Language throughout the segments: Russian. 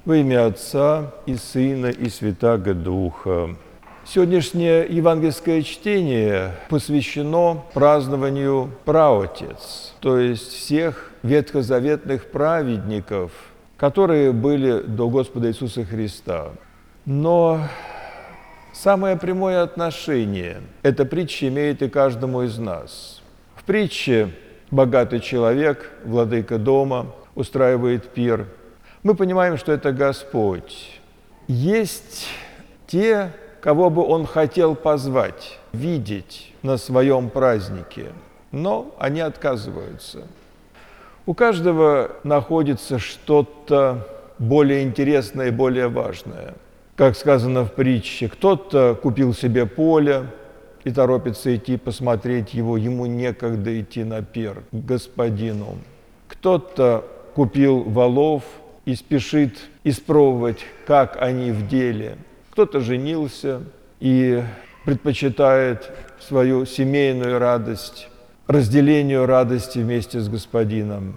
Во имя Отца и Сына и Святаго Духа. Сегодняшнее евангельское чтение посвящено празднованию праотец, то есть всех ветхозаветных праведников, которые были до Господа Иисуса Христа. Но самое прямое отношение эта притча имеет и каждому из нас. В притче богатый человек, владыка дома, устраивает пир. Мы понимаем, что это Господь. Есть те, кого бы Он хотел позвать, видеть на своем празднике, но они отказываются. У каждого находится что-то более интересное и более важное. Как сказано в притче, кто-то купил себе поле и торопится идти посмотреть его, ему некогда идти на пир к господину. Кто-то купил волов и спешит испробовать, как они в деле. Кто-то женился и предпочитает свою семейную радость, разделению радости вместе с господином.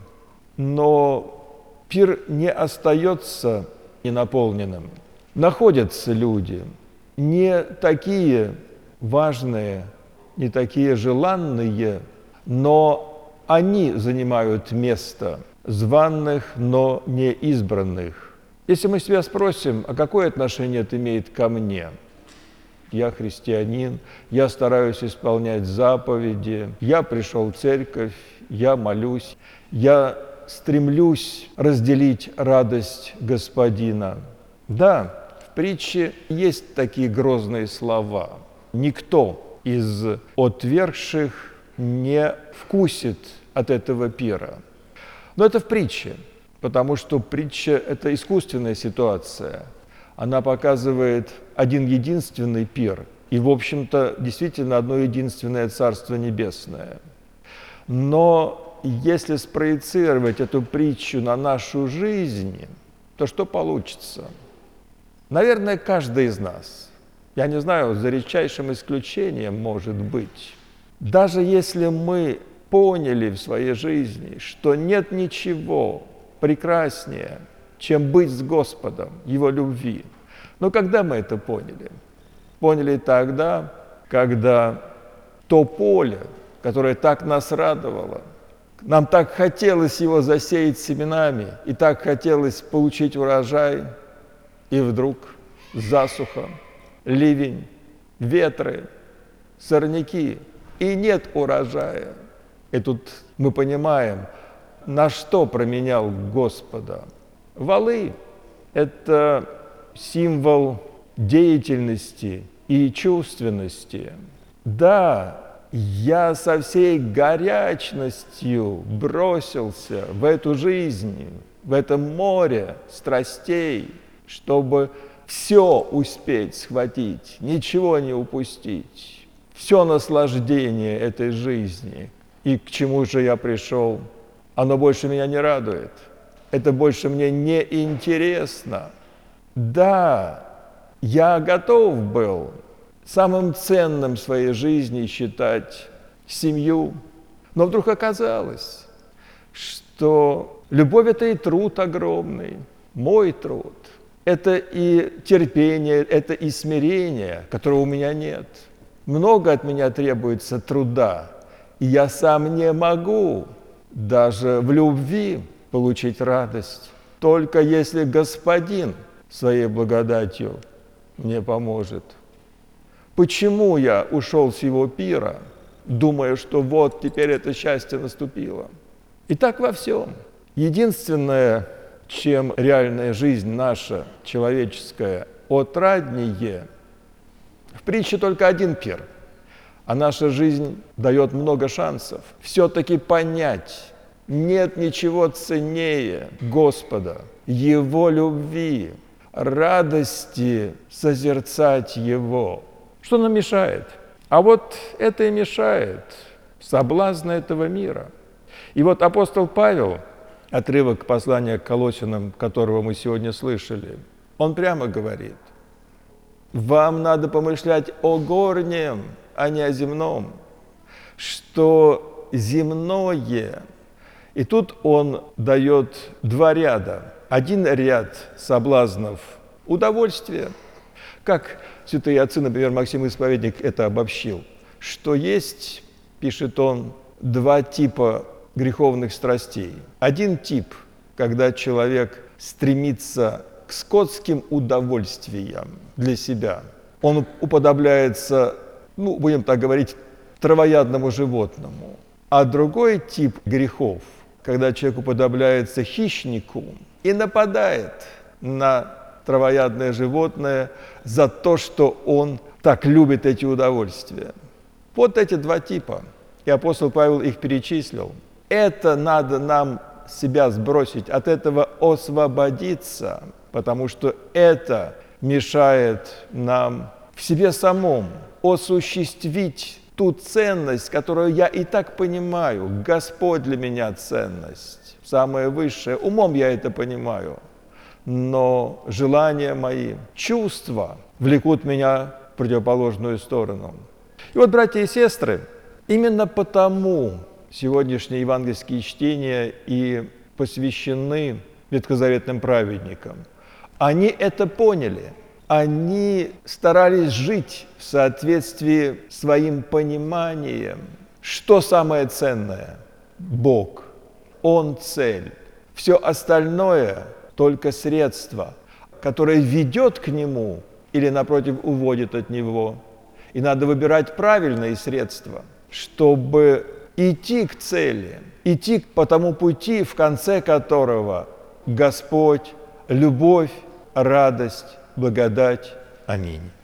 Но пир не остается ненаполненным. Находятся люди, не такие важные, не такие желанные, но они занимают место званых, но не избранных. Если мы себя спросим, а какое отношение это имеет ко мне? Я христианин, я стараюсь исполнять заповеди, я пришел в церковь, я молюсь, я стремлюсь разделить радость Господина. Да, в притче есть такие грозные слова. Никто из отвергших не вкусит от этого пира. Но это в притче, потому что притча – это искусственная ситуация. Она показывает один единственный пир и, в общем-то, действительно одно единственное Царство Небесное. Но если спроецировать эту притчу на нашу жизнь, то что получится? Наверное, каждый из нас, я не знаю, за редчайшим исключением, может быть, даже если мы поняли в своей жизни, что нет ничего прекраснее, чем быть с Господом, Его любви. Но когда мы это поняли? Поняли тогда, когда то поле, которое так нас радовало, нам так хотелось его засеять семенами, и так хотелось получить урожай, и вдруг засуха, ливень, ветры, сорняки, и нет урожая. И тут мы понимаем, на что променял Господа. Валы – это символ деятельности и чувственности. Да, я со всей горячностью бросился в эту жизнь, в это море страстей, чтобы все успеть схватить, ничего не упустить, все наслаждение этой жизни. И к чему же я пришел? Оно больше меня не радует. Это больше мне не интересно. Да, я готов был самым ценным в своей жизни считать семью. Но вдруг оказалось, что любовь – это и труд огромный, мой труд. Это и терпение, это и смирение, которого у меня нет. Много от меня требуется труда. И я сам не могу даже в любви получить радость, только если Господин своей благодатью мне поможет. Почему я ушел с его пира, думая, что вот теперь это счастье наступило? И так во всем. Единственное, чем реальная жизнь наша, человеческая, отраднее, в притче только один пир. А наша жизнь дает много шансов все-таки понять, нет ничего ценнее Господа, Его любви, радости созерцать Его. Что нам мешает? А вот это и мешает соблазн этого мира. И вот апостол Павел, отрывок послания к Колоссянам, которого мы сегодня слышали, он прямо говорит: вам надо помышлять о горнем, а не о земном, что земное. И тут он дает два ряда один ряд соблазнов удовольствия, как святые отцы, например, Максим Исповедник это обобщил, что есть, пишет он, два типа греховных страстей. Один тип, когда человек стремится к скотским удовольствиям для себя. Он уподобляется, будем так говорить, травоядному животному. А другой тип грехов, когда человек уподобляется хищнику и нападает на травоядное животное за то, что он так любит эти удовольствия. Вот эти два типа. И апостол Павел их перечислил. Это надо нам себя сбросить, от этого освободиться, потому что это мешает нам в себе самом осуществить ту ценность, которую я и так понимаю. Господь для меня ценность, самая высшая. Умом я это понимаю. Но желания мои, чувства влекут меня в противоположную сторону. И вот, братья и сестры, именно потому сегодняшние евангельские чтения и посвящены ветхозаветным праведникам. Они это поняли. Они старались жить в соответствии с своим пониманием, что самое ценное – Бог. Он цель. Все остальное – только средство, которое ведет к Нему или, напротив, уводит от Него. И надо выбирать правильные средства, чтобы идти к цели, идти по тому пути, в конце которого Господь, любовь, радость, благодать. Аминь.